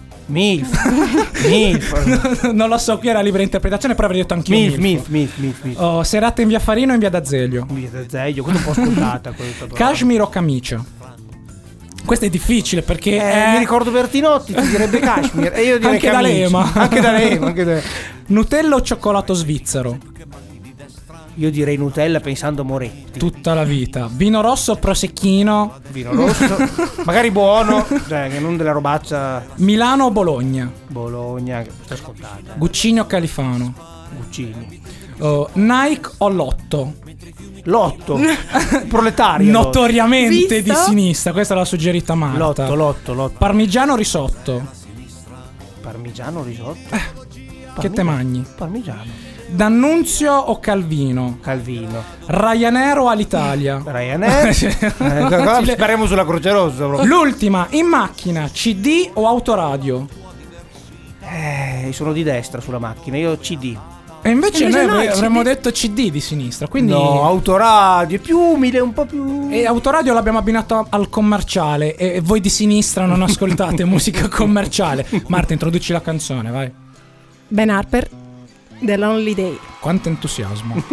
S5: Milf.
S2: Non lo so, qui era libera interpretazione, però avrei detto anch'io
S5: Milf.
S2: Serate in via Farino o in via D'Azeglio?
S5: Via D'Azeglio, questo è un po' scontata.
S2: Cashmere o camicia? Questo è difficile perché
S5: mi ricordo Bertinotti, ti direbbe Kashmir e io direi
S2: anche
S5: camicia. Anche da Lema.
S2: Nutella o cioccolato svizzero?
S5: Io direi Nutella pensando a Moretti.
S2: Tutta la vita. Vino rosso o prosecchino?
S5: Vino rosso, magari buono, cioè che non della robaccia.
S2: Milano o Bologna?
S5: Bologna, sta scontata.
S2: Guccini o Califano?
S5: Guccini.
S2: Nike o Lotto?
S5: Lotto. Proletario.
S2: Notoriamente di sinistra, questa l'ha suggerita Marta.
S5: Lotto.
S2: Parmigiano o risotto?
S5: Parmigiano risotto?
S2: Che te mangi?
S5: Parmigiano.
S2: D'Annunzio o Calvino?
S5: Calvino.
S2: Ryanair o Alitalia?
S5: Ryanair. Speriamo sulla Croce Rossa proprio.
S2: L'ultima, in macchina, CD o autoradio?
S5: Sono di destra sulla macchina, io CD.
S2: E invece noi avremmo detto CD di sinistra, quindi...
S5: No, autoradio, è più umile, un po' più...
S2: E autoradio l'abbiamo abbinato al commerciale e voi di sinistra non ascoltate musica commerciale. Marta, introduci la canzone, vai.
S6: Ben Harper, The Lonely Day.
S2: Quanto entusiasmo.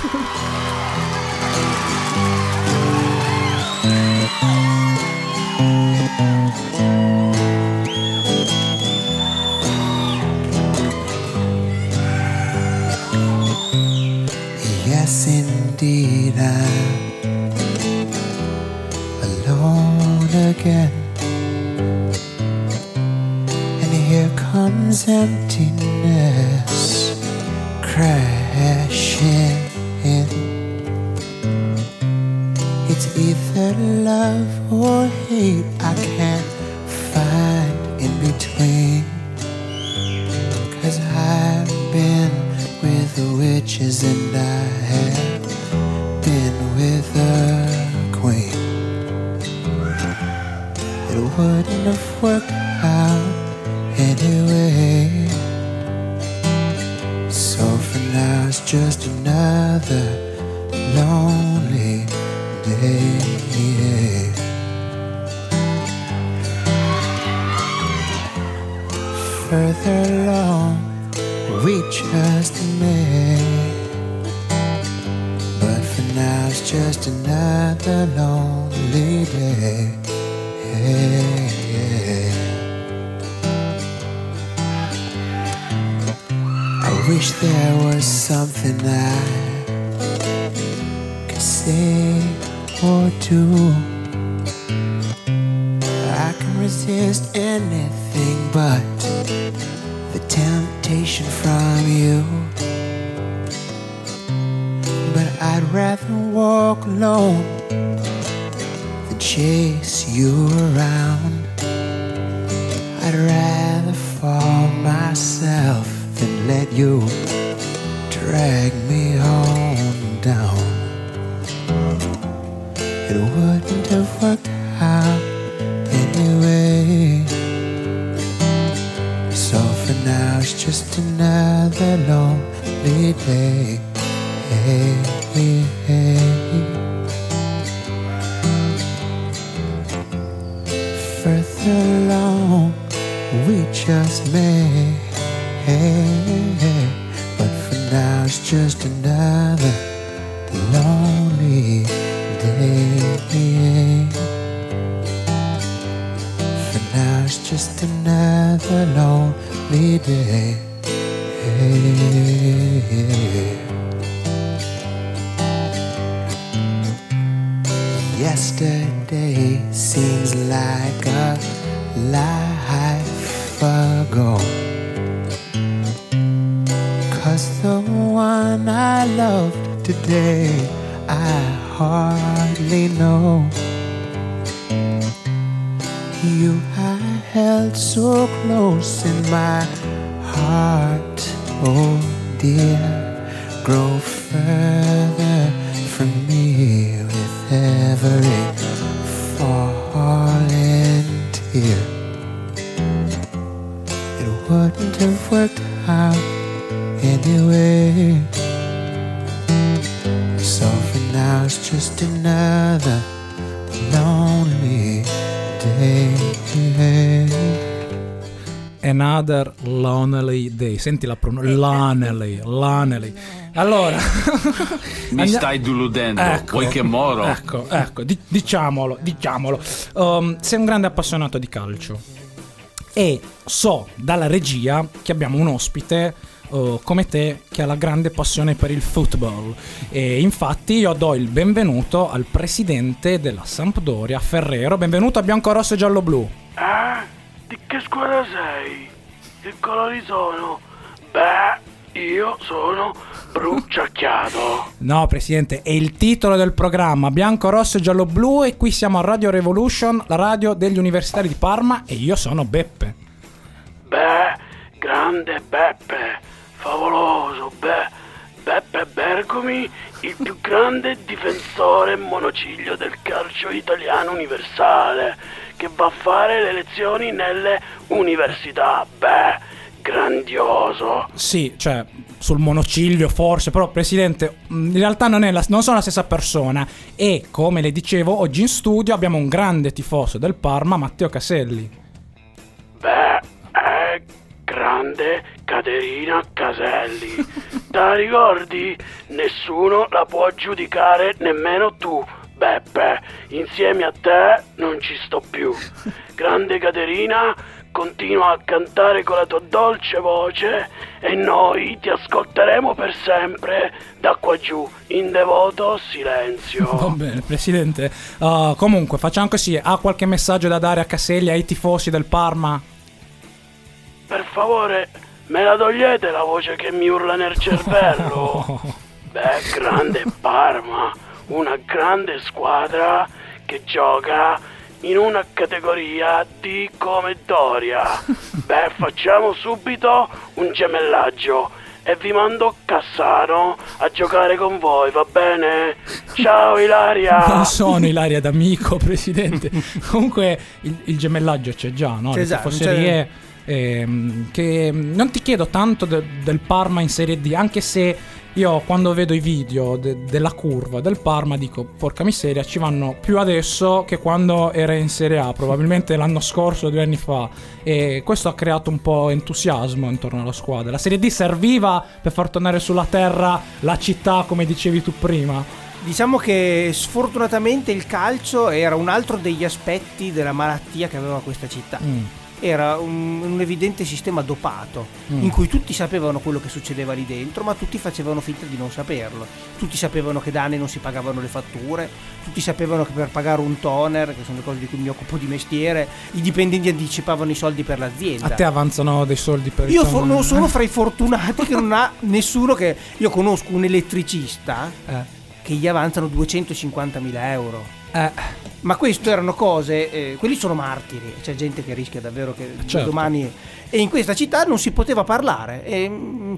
S12: Yes, indeed, I'm alone again. And here comes emptiness crashing in. It's either love or hate, I can't find in between. 'Cause I've been with the witches and I have been with a queen. It wouldn't have worked out anyway. So for now it's just another lonely day. further along we just met. But for now it's just another lonely day. I wish there was something I could say or do. I can resist anything but the temptation from you. But I'd rather walk alone than chase you around. I'd rather fall myself than let you drag me on down. It wouldn't have worked out anyway. So for now it's just another lonely day. Further along we just met. But for now it's just another lonely day. For now it's just another lonely day. Yesterday seems like a life ago, 'cause the one I loved today I hardly know. You I held so close in my heart, oh dear, grow further from me with every falling tear. It wouldn't have worked out anyway. So for now it's just another lonely day.
S2: Another lonely day. Senti la pronuncia. Lonely. Allora,
S13: mi stai deludendo. Vuoi che moro?
S2: Ecco, diciamolo. Sei un grande appassionato di calcio e so dalla regia che abbiamo un ospite come te che ha la grande passione per il football, e infatti io do il benvenuto al presidente della Sampdoria, Ferrero. Benvenuto a Biancorosso e Gialloblu.
S14: Di che squadra sei? Che colori sono? Beh, io sono bruciacchiato.
S2: No, presidente, è il titolo del programma, Biancorosso e Gialloblu, e qui siamo a Radio Revolution, la radio degli universitari di Parma, e io sono Beppe.
S14: Grande Beppe, favoloso, Beppe Bergomi, il più grande difensore monociglio del calcio italiano universale, che va a fare le lezioni nelle università. Grandioso.
S2: Sì, cioè, sul monociglio forse, però presidente, in realtà non sono la stessa persona, e come le dicevo, oggi in studio abbiamo un grande tifoso del Parma, Matteo Caselli.
S14: Grande Caterina Caselli. Te la ricordi? Nessuno la può giudicare, nemmeno tu, Beppe. Insieme a te non ci sto più. Grande Caterina, continua a cantare con la tua dolce voce e noi ti ascolteremo per sempre da qua giù, in devoto silenzio.
S2: Va bene, presidente. Comunque, facciamo così. Ha qualche messaggio da dare a Caselli, ai tifosi del Parma?
S14: Per favore, me la togliete la voce che mi urla nel cervello? Grande Parma, una grande squadra che gioca in una categoria D come Doria. Facciamo subito un gemellaggio e vi mando Cassano a giocare con voi, va bene? Ciao Ilaria!
S2: Non sono Ilaria d'amico, presidente. Comunque il gemellaggio c'è già, no?
S5: Esatto,
S2: le tifoserie... che non ti chiedo tanto del Parma in Serie D, anche se Io quando vedo i video della curva del Parma dico porca miseria, ci vanno più adesso che quando era in Serie A, probabilmente l'anno scorso, 2 anni fa, e questo ha creato un po' entusiasmo intorno alla squadra. La Serie D serviva per far tornare sulla terra la città, come dicevi tu prima.
S5: Diciamo che sfortunatamente il calcio era un altro degli aspetti della malattia che aveva questa città. Era un evidente sistema dopato, in cui tutti sapevano quello che succedeva lì dentro, ma tutti facevano finta di non saperlo. Tutti sapevano che da anni non si pagavano le fatture, tutti sapevano che per pagare un toner, che sono le cose di cui mi occupo di mestiere, i dipendenti anticipavano i soldi per l'azienda.
S2: A te avanzano dei soldi per
S5: il toner? Io non sono fra i fortunati che non ha nessuno che... Io conosco un elettricista che gli avanzano 250.000 euro. Ma queste erano cose, quelli sono martiri, c'è gente che rischia davvero che domani, e in questa città non si poteva parlare, e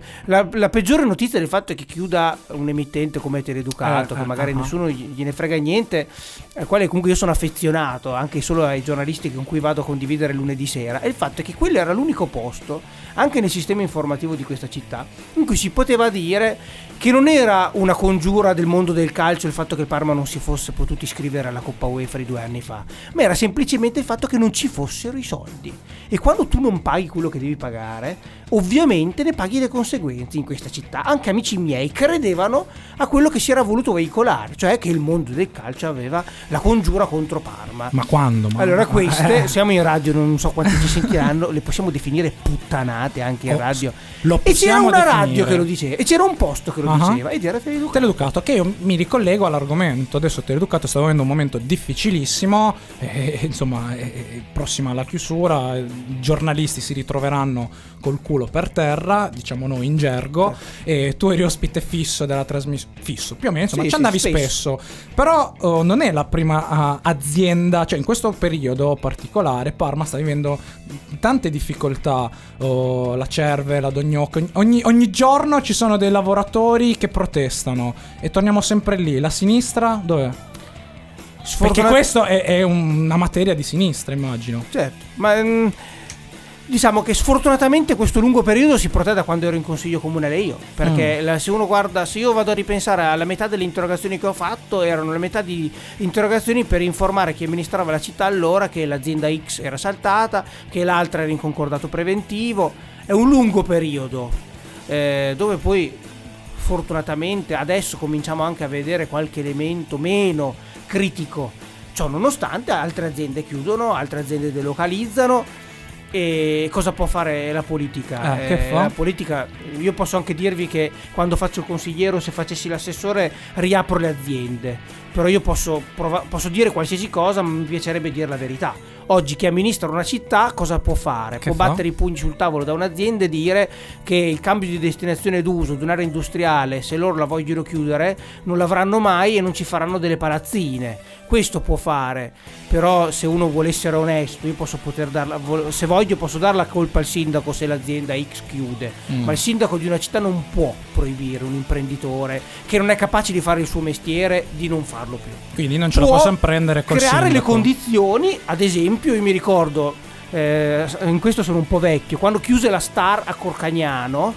S5: la peggiore notizia del fatto è che chiuda un emittente come Teleducato, che magari nessuno gliene frega niente, al quale comunque io sono affezionato anche solo ai giornalisti con cui vado a condividere lunedì sera, e il fatto è che quello era l'unico posto anche nel sistema informativo di questa città in cui si poteva dire che non era una congiura del mondo del calcio il fatto che il Parma non si fosse potuto iscrivere alla Coppa UEFA di 2 anni fa, ma era semplicemente il fatto che non ci fossero i soldi. E quando tu non paghi quello che devi pagare, ovviamente ne paghi le conseguenze in questa città. Anche amici miei credevano a quello che si era voluto veicolare, cioè che il mondo del calcio aveva la congiura contro Parma.
S2: Ma quando?
S5: Allora queste, siamo in radio, non so quanti ci sentiranno, le possiamo definire puttanate anche in radio. E c'era una radio che lo diceva, e c'era un posto che lo diceva, ed era
S2: Teleducato. Che io mi ricollego all'argomento. Adesso Teleducato sta vivendo un momento difficilissimo, insomma è prossima alla chiusura, i giornalisti si ritroveranno col culo per terra, diciamo noi in gergo, e tu eri ospite fisso della trasmissione, fisso più o meno, insomma ci andavi spesso. Però non è la prima azienda, cioè in questo periodo particolare Parma sta vivendo tante difficoltà, la Cerve, la Dognocco, ogni giorno ci sono dei lavoratori che protestano, e torniamo sempre lì. La sinistra dov'è? Perché questo è una materia di sinistra, immagino.
S5: Certo, ma diciamo che sfortunatamente questo lungo periodo si protrae da quando ero in consiglio comunale io, perché se uno guarda, se io vado a ripensare alla metà delle interrogazioni che ho fatto, erano la metà di interrogazioni per informare chi amministrava la città allora che l'azienda X era saltata, che l'altra era in concordato preventivo. È un lungo periodo dove poi fortunatamente adesso cominciamo anche a vedere qualche elemento meno critico. Ciò nonostante altre aziende chiudono, altre aziende delocalizzano. E cosa può fare la politica?
S2: Che fa?
S5: La politica, io posso anche dirvi che quando faccio il consigliero, se facessi l'assessore, riapro le aziende. Però io posso dire qualsiasi cosa, ma mi piacerebbe dire la verità. Oggi chi amministra una città cosa può fare? Può battere i pugni sul tavolo da un'azienda e dire che il cambio di destinazione d'uso di un'area industriale, se loro la vogliono chiudere, non l'avranno mai e non ci faranno delle palazzine. Questo può fare. Però se uno vuole essere onesto, io posso se voglio posso dar la colpa al sindaco se l'azienda X chiude, ma il sindaco di una città non può proibire un imprenditore che non è capace di fare il suo mestiere di non farlo più.
S2: Quindi non ce la possiamo prendere col
S5: creare
S2: sindaco.
S5: Le condizioni, ad esempio, io mi ricordo, in questo sono un po' vecchio, quando chiuse la Star a Corcagnano,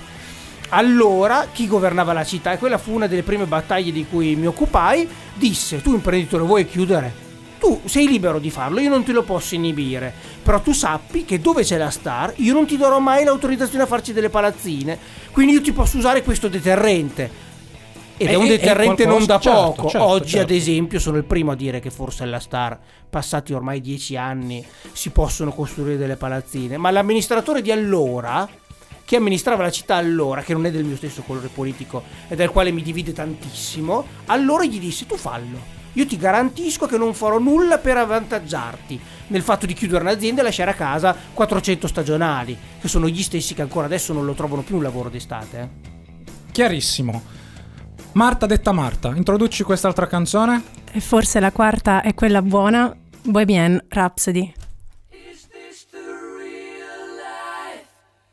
S5: allora chi governava la città, e quella fu una delle prime battaglie di cui mi occupai, disse: tu imprenditore vuoi chiudere? Tu sei libero di farlo, io non te lo posso inibire, però tu sappi che dove c'è la Star io non ti darò mai l'autorizzazione a farci delle palazzine, quindi io ti posso usare questo deterrente. Ed è un deterrente non da poco. Oggi ad esempio sono il primo a dire che forse alla Star, passati ormai 10 anni, si possono costruire delle palazzine, ma l'amministratore di allora, che amministrava la città allora, che non è del mio stesso colore politico e dal quale mi divide tantissimo, allora gli disse: tu fallo, io ti garantisco che non farò nulla per avvantaggiarti nel fatto di chiudere un'azienda e lasciare a casa 400 stagionali, che sono gli stessi che ancora adesso non lo trovano più un lavoro d'estate.
S2: Chiarissimo. Marta detta Marta, introduci quest'altra canzone?
S6: E forse la quarta è quella buona, Bohemian Rhapsody.
S7: Is this the real life?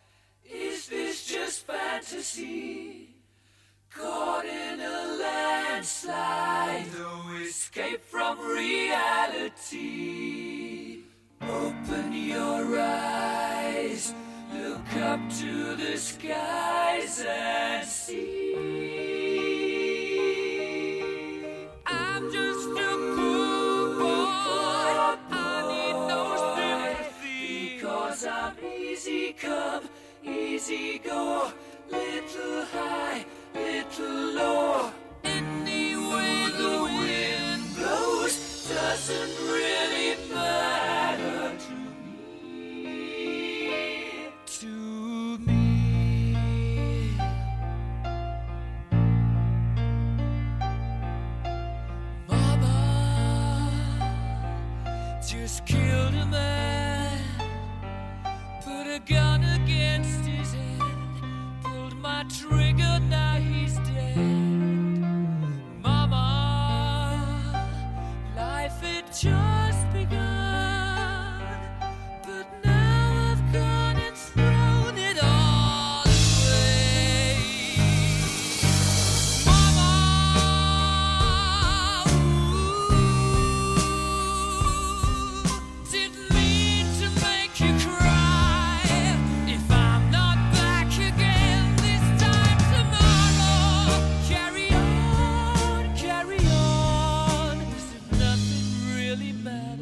S7: Is this just fantasy? Caught in a landslide, no escape from reality. Open your eyes, look up to the skies and see.
S15: Easy come, easy go, little high, little low. Any way the wind blows doesn't really matter to me. To me. Mama just killed a man, put a gun against his head, pulled my trigger, now he's dead. Mama, life had just begun, but now I've gone and thrown it all away. Mama, didn't mean to make you cry. If I'm not back again this time tomorrow, carry on, as if nothing really matters.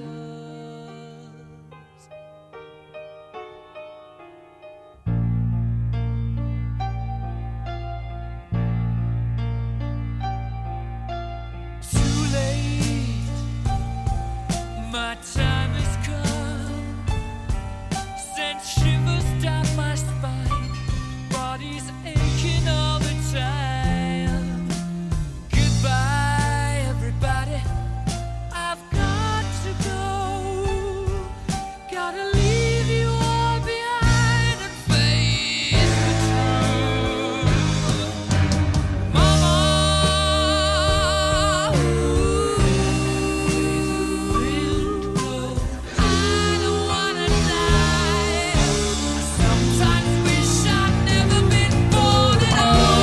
S15: Too late, my time has come. Sent shivers down my spine, body's aching all the time. Goodbye, everybody, I've got to go. Gotta leave you all behind and face the truth. Mama, I don't wanna die. Sometimes wish I'd never been born at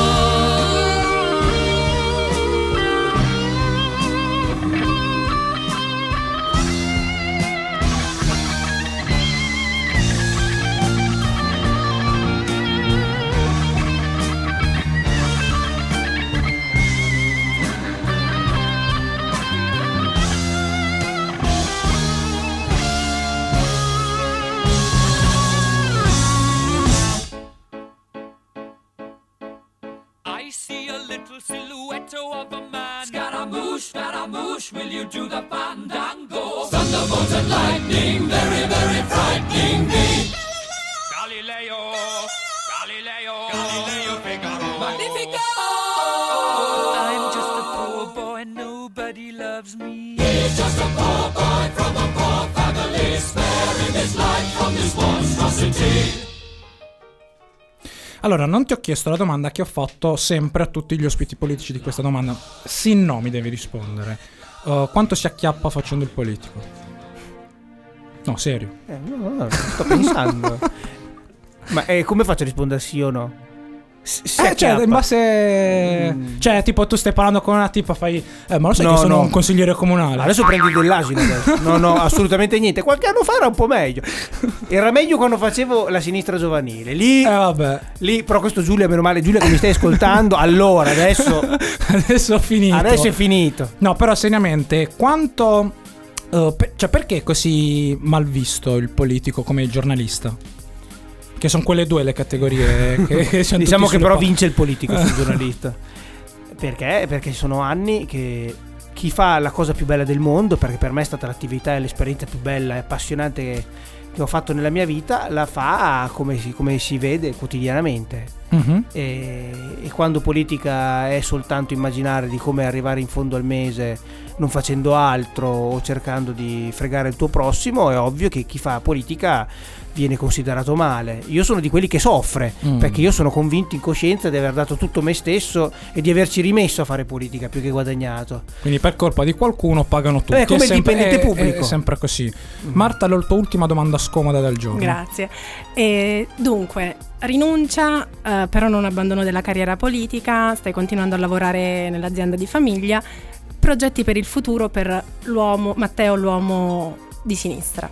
S15: I see a little silhouette of a man. Scaramouche, will you do the fandango? Thunderbolt and lightning, very, very frightening me. Galileo, Figaro. Magnifico! I'm just a poor boy, nobody loves me. He's just a poor boy from a poor family, sparing his life from this monstrosity.
S2: Allora, non ti ho chiesto la domanda che ho fatto sempre a tutti gli ospiti politici di questa domanda. Sì, no, mi devi rispondere. Quanto si acchiappa facendo il politico? No, serio.
S5: No, sto pensando. Ma come faccio a rispondere sì o no?
S2: Cioè, in base. Cioè, tipo, tu stai parlando con una tipa, fai. Ma lo sai che sono un consigliere comunale?
S5: Adesso prendi dell'asino adesso. No, assolutamente niente. Qualche anno fa era un po' meglio. Era meglio quando facevo la sinistra giovanile. Lì,
S2: vabbè.
S5: Lì, però questo Giulia, meno male, Giulia che mi stai ascoltando. Allora, adesso
S2: è finito.
S5: Adesso è finito.
S2: No, però seriamente, quanto. Cioè, perché è così mal visto il politico come il giornalista? Che sono quelle due le categorie che
S5: diciamo che però vince il politico sul giornalista. Perché? Perché sono anni che chi fa la cosa più bella del mondo, perché per me è stata l'attività e l'esperienza più bella e appassionante che ho fatto nella mia vita, la fa come si vede quotidianamente. E quando politica è soltanto immaginare di come arrivare in fondo al mese non facendo altro o cercando di fregare il tuo prossimo, è ovvio che chi fa politica viene considerato male. Io sono di quelli che soffre perché io sono convinto in coscienza di aver dato tutto me stesso e di averci rimesso a fare politica più che guadagnato.
S2: Quindi per colpa di qualcuno pagano tutti.
S5: Come il dipendente pubblico.
S2: È sempre così. Marta, la tua ultima domanda scomoda del giorno.
S6: Grazie. Dunque, rinuncia, però non abbandono della carriera politica, stai continuando a lavorare nell'azienda di famiglia. Progetti per il futuro per Matteo, l'uomo di sinistra.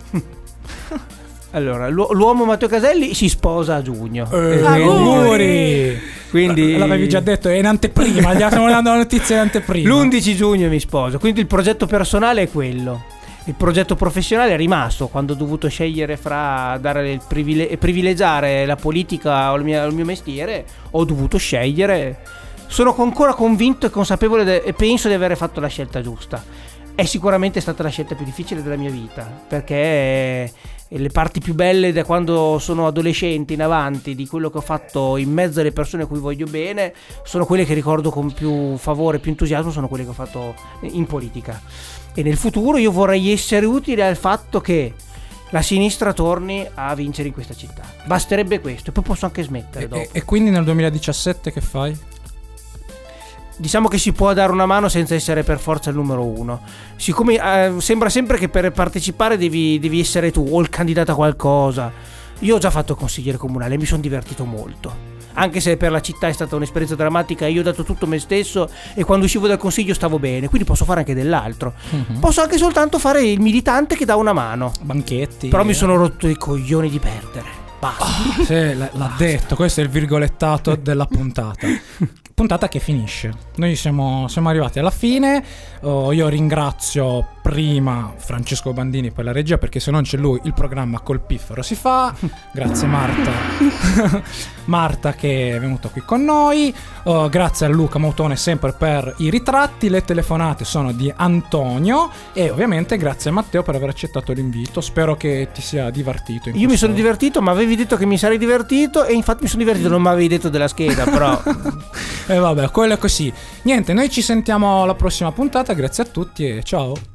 S5: Allora, l'uomo Matteo Caselli si sposa a giugno.
S2: Auguri!
S5: Quindi
S2: l'avevi già detto, è in anteprima, gli stiamo dando la notizia in anteprima.
S5: L'11 giugno mi sposo, quindi il progetto personale è quello. il progetto professionale è rimasto. Quando ho dovuto scegliere fra privilegiare la politica o il mio mestiere, ho dovuto scegliere. Sono ancora convinto e consapevole e penso di aver fatto la scelta giusta. È sicuramente stata la scelta più difficile della mia vita, perché le parti più belle da quando sono adolescente in avanti di quello che ho fatto in mezzo alle persone a cui voglio bene sono quelle che ricordo con più favore, più entusiasmo, sono quelle che ho fatto in politica. E nel futuro io vorrei essere utile al fatto che la sinistra torni a vincere in questa città. Basterebbe questo e poi posso anche smettere dopo.
S2: E quindi nel 2017 che fai?
S5: Diciamo che si può dare una mano senza essere per forza il numero uno. Siccome sembra sempre che per partecipare devi essere tu o il candidato a qualcosa. Io ho già fatto consigliere comunale e mi sono divertito molto. Anche se per la città è stata un'esperienza drammatica, io ho dato tutto me stesso e quando uscivo dal consiglio stavo bene, quindi posso fare anche dell'altro. Posso anche soltanto fare il militante che dà una mano.
S2: Banchetti.
S5: Però mi sono rotto i coglioni di perdere. Basta.
S2: Sì, l'ha detto, questo è il virgolettato della puntata. Puntata che finisce. Noi siamo arrivati alla fine. Io ringrazio prima Francesco Bandini per la regia, perché se non c'è lui il programma col piffero si fa. Grazie Marta che è venuta qui con noi. Grazie a Luca Mautone sempre per i ritratti. Le telefonate sono di Antonio e ovviamente grazie a Matteo per aver accettato l'invito. Spero che ti sia divertito.
S5: Io mi sono divertito, ma avevi detto che mi sarei divertito e infatti mi sono divertito, non mi avevi detto della scheda però.
S2: E vabbè, quello è così. Niente, noi ci sentiamo alla prossima puntata. Grazie a tutti e ciao.